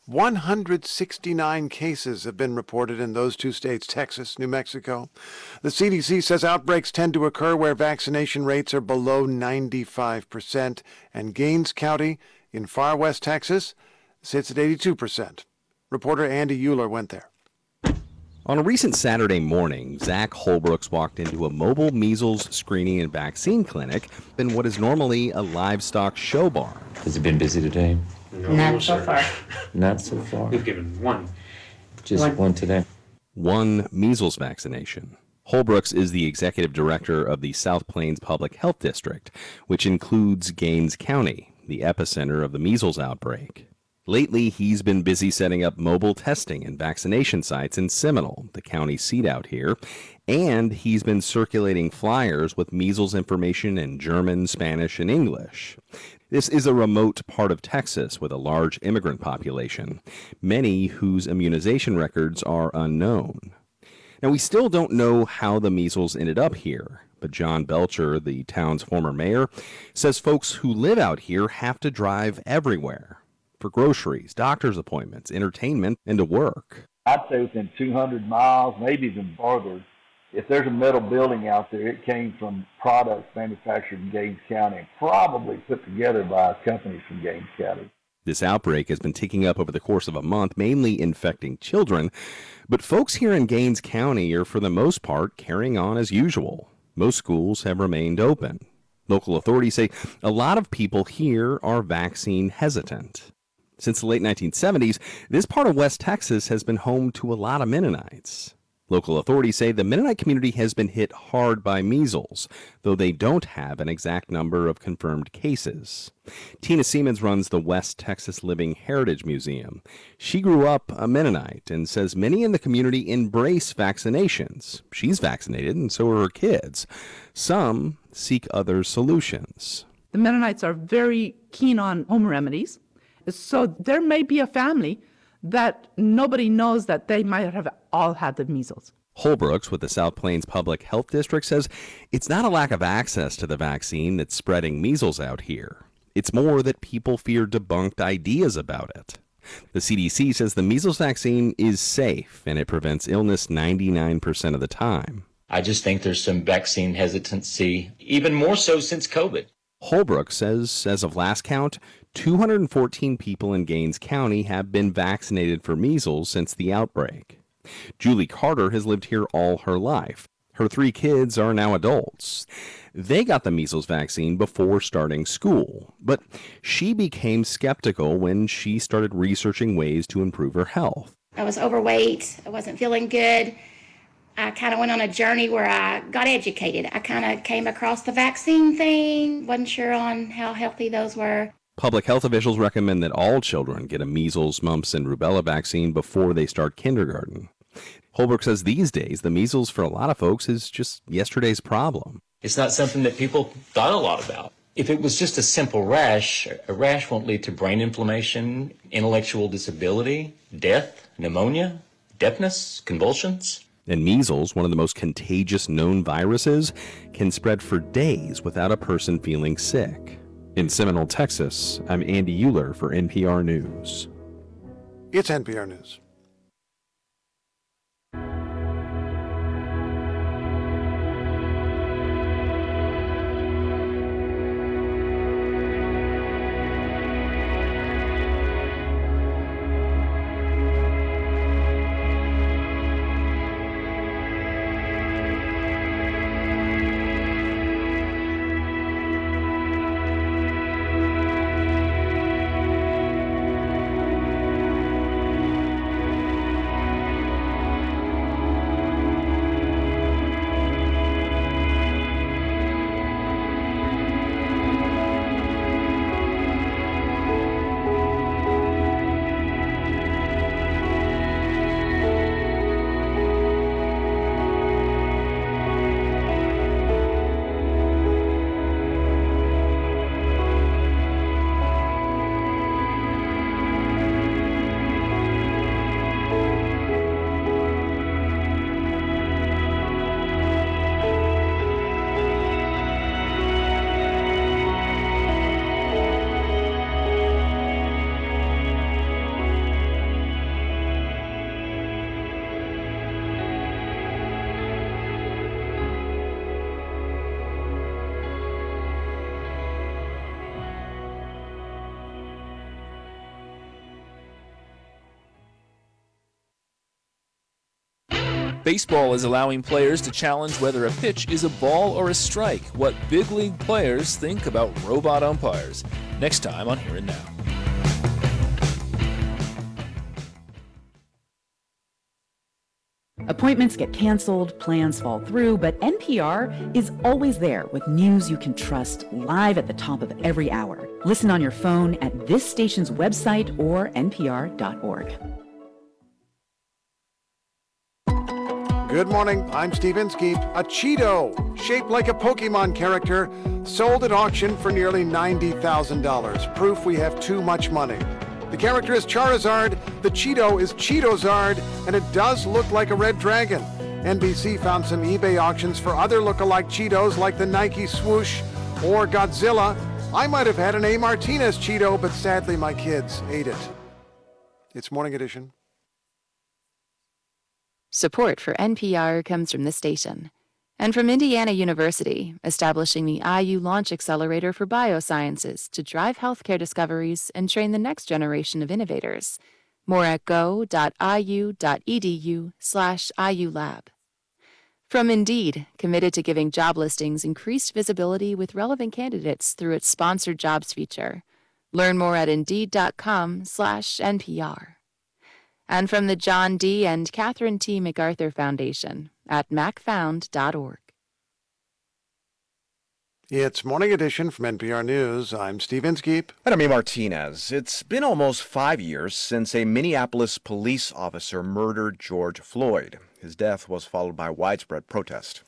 169 cases have been reported in those two states, Texas, New Mexico. The CDC says outbreaks tend to occur where vaccination rates are below 95%, and Gaines County in far west Texas sits at 82%. Reporter Andy Euler went there. On a recent Saturday morning, Zach Holbrooks walked into a mobile measles screening and vaccine clinic in what is normally a livestock show barn. Has it been busy today? No, not so far. Not so far. We've given one. Just one today. One measles vaccination. Holbrooks is the executive director of the South Plains Public Health District, which includes Gaines County, the epicenter of the measles outbreak. Lately, he's been busy setting up mobile testing and vaccination sites in Seminole, the county seat out here, and he's been circulating flyers with measles information in German, Spanish, and English. This is a remote part of Texas with a large immigrant population, many whose immunization records are unknown. Now, we still don't know how the measles ended up here, but John Belcher, the town's former mayor, says folks who live out here have to drive everywhere for groceries, doctor's appointments, entertainment, and to work. I'd say within 200 miles, maybe even farther. If there's a metal building out there, it came from products manufactured in Gaines County, probably put together by companies from Gaines County. This outbreak has been ticking up over the course of a month, mainly infecting children, but folks here in Gaines County are for the most part carrying on as usual. Most schools have remained open. Local authorities say a lot of people here are vaccine hesitant. Since the late 1970s, this part of West Texas has been home to a lot of Mennonites. Local authorities say the Mennonite community has been hit hard by measles, though they don't have an exact number of confirmed cases. Tina Siemens runs the West Texas Living Heritage Museum. She grew up a Mennonite and says many in the community embrace vaccinations. She's vaccinated, and so are her kids. Some seek other solutions. The Mennonites are very keen on home remedies, so there may be a family that nobody knows that they might have all had the measles. Holbrooks with the South Plains Public Health District says it's not a lack of access to the vaccine that's spreading measles out here. It's more that people fear debunked ideas about it. The CDC says the measles vaccine is safe and it prevents illness 99% of the time. I just think there's some vaccine hesitancy, even more so since COVID. Holbrooks says, as of last count, 214 people in Gaines County have been vaccinated for measles since the outbreak. Julie Carter has lived here all her life. Her 3 kids are now adults. They got the measles vaccine before starting school, but she became skeptical when she started researching ways to improve her health. I was overweight. I wasn't feeling good. I kind of went on a journey where I got educated. I kind of came across the vaccine thing, wasn't sure on how healthy those were. Public health officials recommend that all children get a measles, mumps, and rubella vaccine before they start kindergarten. Holbrook says these days, the measles for a lot of folks is just yesterday's problem. It's not something that people thought a lot about. If it was just a simple rash, a rash won't lead to brain inflammation, intellectual disability, death, pneumonia, deafness, convulsions. And measles, one of the most contagious known viruses, can spread for days without a person feeling sick. In Seminole, Texas, I'm Andy Euler for NPR News. It's NPR News. Baseball is allowing players to challenge whether a pitch is a ball or a strike. What big league players think about robot umpires. Next time on Here and Now. Appointments get canceled, plans fall through, but NPR is always there with news you can trust live at the top of every hour. Listen on your phone at this station's website or npr.org. Good morning, I'm Steve Inskeep. A Cheeto, shaped like a Pokemon character, sold at auction for nearly $90,000. Proof we have too much money. The character is Charizard, the Cheeto is Cheetozard, and it does look like a red dragon. NBC found some eBay auctions for other look-alike Cheetos like the Nike Swoosh or Godzilla. I might have had an A. Martinez Cheeto, but sadly my kids ate it. It's Morning Edition. Support for NPR comes from the station And from Indiana University, establishing the IU Launch Accelerator for Biosciences to drive healthcare discoveries and train the next generation of innovators. More at go.iu.edu/IULab. From Indeed, committed to giving job listings increased visibility with relevant candidates through its sponsored jobs feature. Learn more at Indeed.com/NPR. And from the John D. and Catherine T. MacArthur Foundation at macfound.org. It's Morning Edition from NPR News. I'm Steve Inskeep. And I'm E. Martinez. It's been almost 5 years since a Minneapolis police officer murdered George Floyd. His death was followed by widespread protest.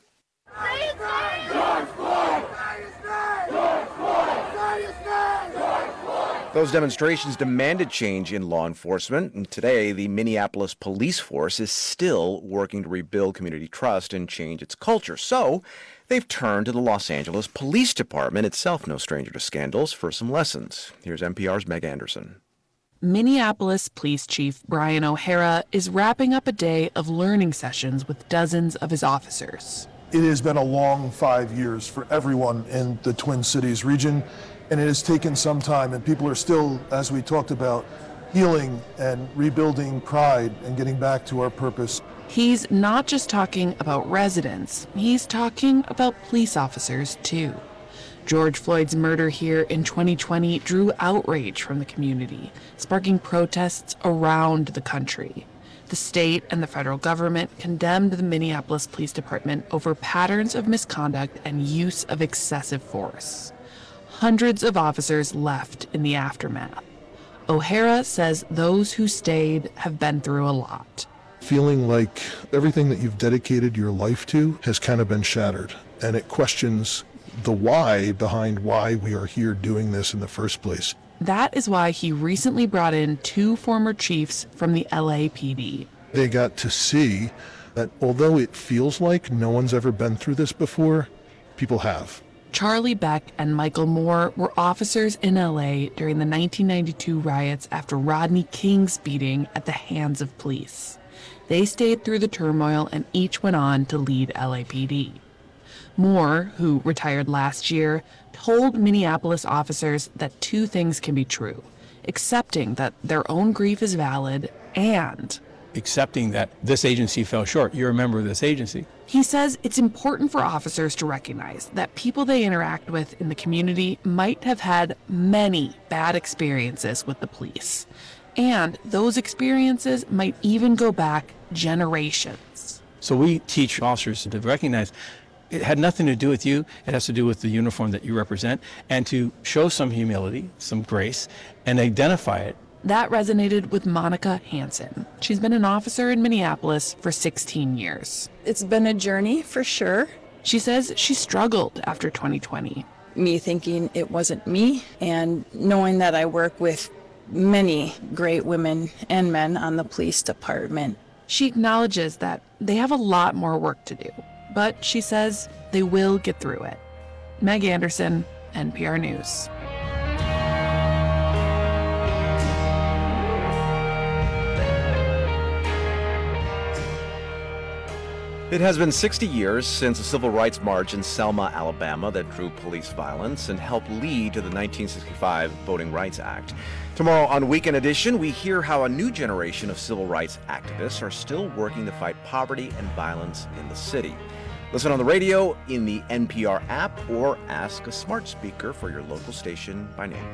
Those demonstrations demanded change in law enforcement, and today the Minneapolis police force is still working to rebuild community trust and change its culture. So they've turned to the Los Angeles Police Department, itself no stranger to scandals, for some lessons. Here's NPR's Meg Anderson. Minneapolis Police Chief Brian O'Hara is wrapping up a day of learning sessions with dozens of his officers. It has been a long 5 years for everyone in the Twin Cities region, and it has taken some time, and people are still, as we talked about, healing and rebuilding pride and getting back to our purpose. He's not just talking about residents, he's talking about police officers too. George Floyd's murder here in 2020 drew outrage from the community, sparking protests around the country. The state and the federal government condemned the Minneapolis Police Department over patterns of misconduct and use of excessive force. Hundreds of officers left in the aftermath. O'Hara says those who stayed have been through a lot. Feeling like everything that you've dedicated your life to has kind of been shattered, and it questions the why behind why we are here doing this in the first place. That is why he recently brought in 2 former chiefs from the LAPD. They got to see that although it feels like no one's ever been through this before, people have. Charlie Beck and Michael Moore were officers in LA during the 1992 riots after Rodney King's beating at the hands of police. They stayed through the turmoil and each went on to lead LAPD. Moore, who retired last year, told Minneapolis officers that 2 things can be true: accepting that their own grief is valid and accepting that this agency fell short. You're a member of this agency. He says it's important for officers to recognize that people they interact with in the community might have had many bad experiences with the police. And those experiences might even go back generations. So we teach officers to recognize it had nothing to do with you. It has to do with the uniform that you represent, and to show some humility, some grace, and identify it. That resonated with Monica Hansen. She's been an officer in Minneapolis for 16 years. It's been a journey for sure. She says she struggled after 2020. Me thinking it wasn't me, and knowing that I work with many great women and men on the police department. She acknowledges that they have a lot more work to do, but she says they will get through it. Meg Anderson, NPR News. It has been 60 years since a civil rights march in Selma, Alabama that drew police violence and helped lead to the 1965 Voting Rights Act. Tomorrow on Weekend Edition, we hear how a new generation of civil rights activists are still working to fight poverty and violence in the city. Listen on the radio, in the NPR app, or ask a smart speaker for your local station by name.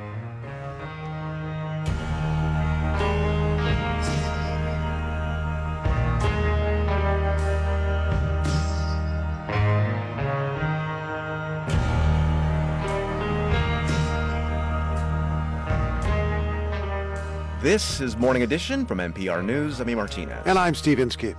This is Morning Edition from NPR News. I'm E. Martinez. And I'm Steve Inskeep.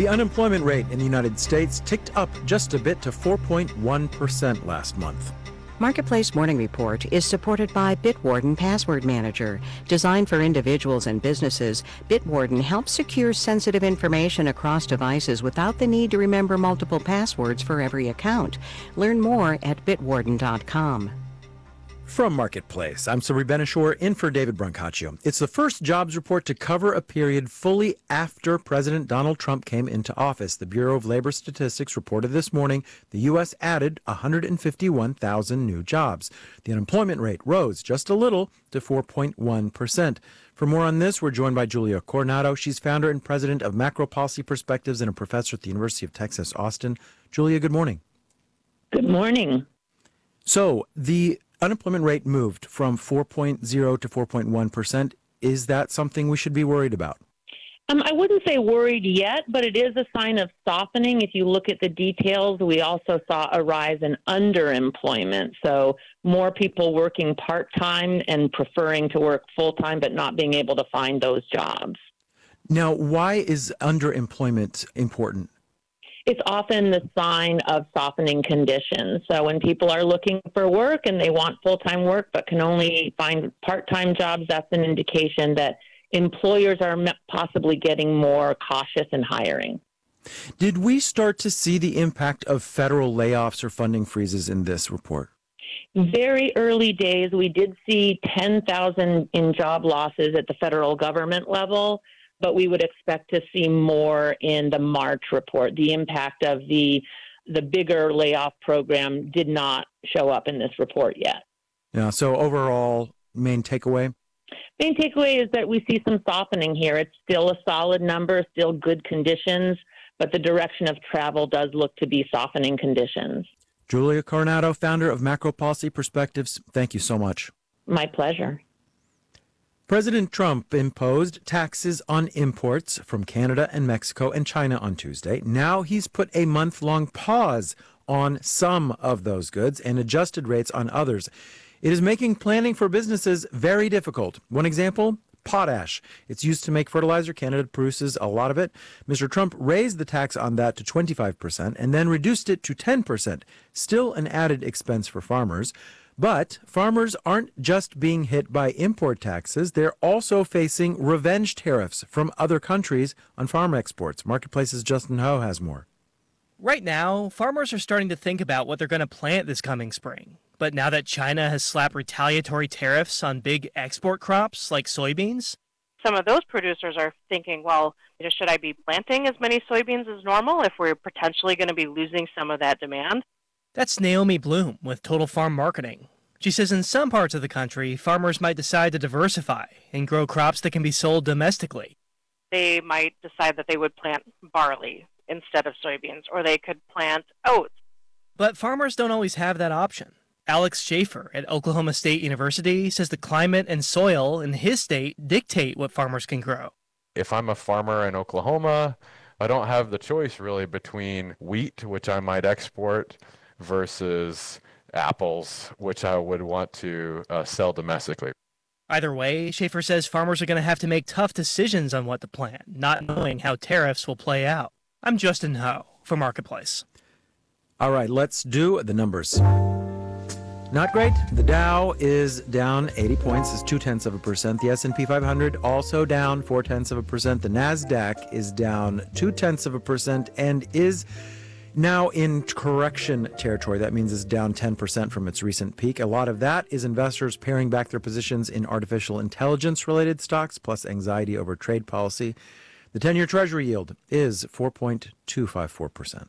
The unemployment rate in the United States ticked up just a bit to 4.1% last month. Marketplace Morning Report is supported by Bitwarden Password Manager. Designed for individuals and businesses, Bitwarden helps secure sensitive information across devices without the need to remember multiple passwords for every account. Learn more at bitwarden.com. From Marketplace, I'm Sabri Benishore in for David Brancaccio. It's the first jobs report to cover a period fully after President Donald Trump came into office. The Bureau of Labor Statistics reported this morning the U.S. added 151,000 new jobs. The unemployment rate rose just a little to 4.1%. For more on this, we're joined by Julia Coronado. She's founder and president of Macro Policy Perspectives and a professor at the University of Texas, Austin. Julia, good morning. Good morning. So the unemployment rate moved from 4.0 to 4.1%. Is that something we should be worried about? I wouldn't say worried yet, but it is a sign of softening. If you look at the details, we also saw a rise in underemployment. So more people working part-time and preferring to work full-time, but not being able to find those jobs. Now, why is underemployment important? It's often the sign of softening conditions. So when people are looking for work and they want full-time work but can only find part-time jobs, that's an indication that employers are possibly getting more cautious in hiring. Did we start to see the impact of federal layoffs or funding freezes in this report? Very early days, we did see 10,000 in job losses at the federal government level, but we would expect to see more in the March report. The impact of the bigger layoff program did not show up in this report yet. Yeah, so overall, main takeaway? Main takeaway is that we see some softening here. It's still a solid number, still good conditions, but the direction of travel does look to be softening conditions. Julia Coronado, founder of Macro Policy Perspectives, thank you so much. My pleasure. President Trump imposed taxes on imports from Canada and Mexico and China on Tuesday. Now he's put a month-long pause on some of those goods and adjusted rates on others. It is making planning for businesses very difficult. One example, potash. It's used to make fertilizer. Canada produces a lot of it. Mr. Trump raised the tax on that to 25% and then reduced it to 10%. Still an added expense for farmers. But farmers aren't just being hit by import taxes. They're also facing revenge tariffs from other countries on farm exports. Marketplace's Justin Ho has more. Right now, farmers are starting to think about what they're going to plant this coming spring. But now that China has slapped retaliatory tariffs on big export crops like soybeans, some of those producers are thinking, well, should I be planting as many soybeans as normal if we're potentially going to be losing some of that demand? That's Naomi Bloom with Total Farm Marketing. She says in some parts of the country, farmers might decide to diversify and grow crops that can be sold domestically. They might decide that they would plant barley instead of soybeans, or they could plant oats. But farmers don't always have that option. Alex Schaefer at Oklahoma State University says the climate and soil in his state dictate what farmers can grow. If I'm a farmer in Oklahoma, I don't have the choice really between wheat, which I might export, versus apples, which I would want to sell domestically. Either way, Schaefer says farmers are going to have to make tough decisions on what to plant, not knowing how tariffs will play out. I'm Justin Ho for Marketplace. All right, let's do the numbers. Not great. The Dow is down 80 points, is 0.2%. The S&P 500 also down 0.4%. The Nasdaq is down 0.2% and is now in correction territory. That means it's down 10% from its recent peak. A lot of that is investors paring back their positions in artificial intelligence-related stocks, plus anxiety over trade policy. The 10-year Treasury yield is 4.254%.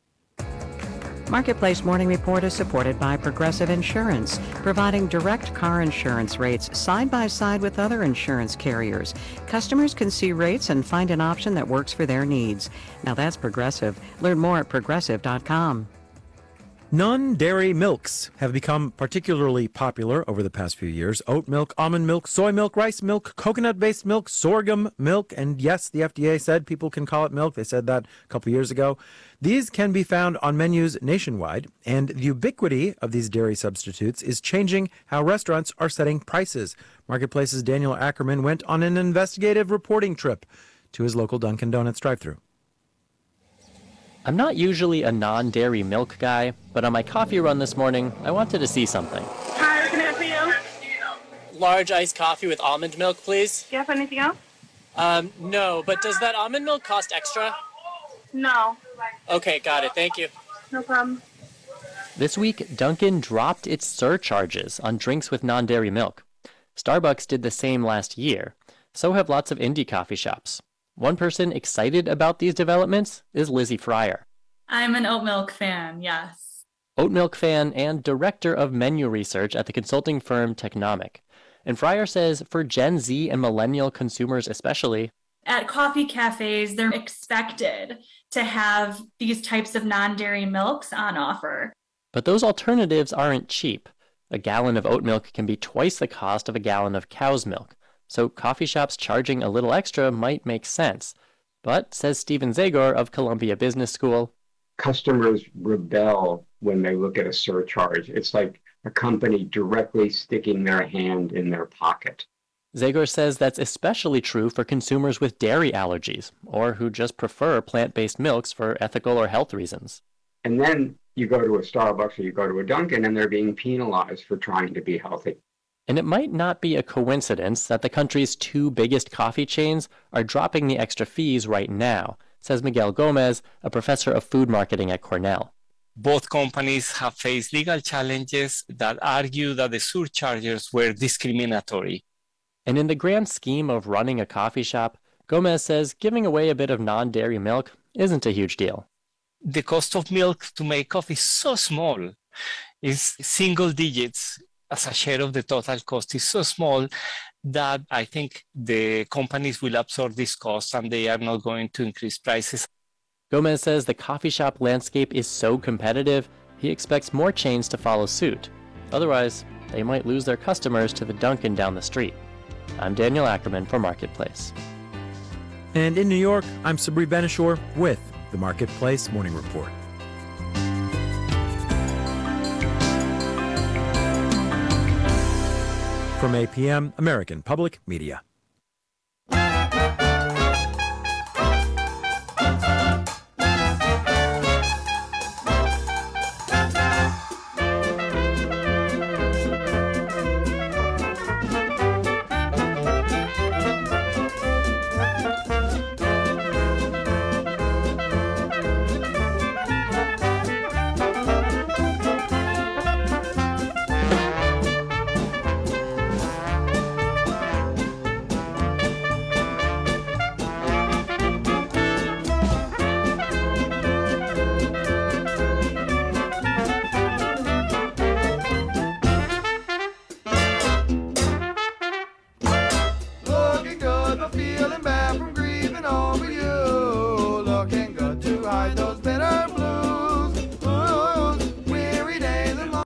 Marketplace Morning Report is supported by Progressive Insurance, providing direct car insurance rates side by side with other insurance carriers. Customers can see rates and find an option that works for their needs. Now that's Progressive. Learn more at progressive.com. Non-dairy milks have become particularly popular over the past few years. Oat milk, almond milk, soy milk, rice milk, coconut-based milk, sorghum milk, and yes, the FDA said people can call it milk. They said that a couple years ago. These can be found on menus nationwide, and the ubiquity of these dairy substitutes is changing how restaurants are setting prices. Marketplace's Daniel Ackerman went on an investigative reporting trip to his local Dunkin' Donuts drive-thru. I'm not usually a non-dairy milk guy, but on my coffee run this morning, I wanted to see something. Hi, what can I have for you? Large iced coffee with almond milk, please. Do you have anything else? No, but does that almond milk cost extra? No. Okay, got it. Thank you. No problem. This week, Dunkin' dropped its surcharges on drinks with non-dairy milk. Starbucks did the same last year. So have lots of indie coffee shops. One person excited about these developments is Lizzie Fryer. I'm an oat milk fan, yes. Oat milk fan and director of menu research at the consulting firm Technomic. And Fryer says for Gen Z and millennial consumers especially, at coffee cafes, they're expected to have these types of non-dairy milks on offer. but those alternatives aren't cheap. A gallon of oat milk can be twice the cost of a gallon of cow's milk, so coffee shops charging a little extra might make sense. But, says Stephen Zagor of Columbia Business School, customers rebel when they look at a surcharge. It's like a company directly sticking their hand in their pocket. Zagor says that's especially true for consumers with dairy allergies, or who just prefer plant-based milks for ethical or health reasons. And then you go to a Starbucks or you go to a Dunkin' and they're being penalized for trying to be healthy. And it might not be a coincidence that the country's two biggest coffee chains are dropping the extra fees right now, says Miguel Gomez, a professor of food marketing at Cornell. Both companies have faced legal challenges that argue that the surcharges were discriminatory. And in the grand scheme of running a coffee shop, Gomez says giving away a bit of non-dairy milk isn't a huge deal. The cost of milk to make coffee is so small. It's single digits as a share of the total cost is so small that I think the companies will absorb this cost and they are not going to increase prices. Gomez says the coffee shop landscape is so competitive, he expects more chains to follow suit. Otherwise, they might lose their customers to the Dunkin' down the street. I'm Daniel Ackerman for Marketplace. And in New York, I'm Sabri Benishore with the Marketplace Morning Report. From APM, American Public Media.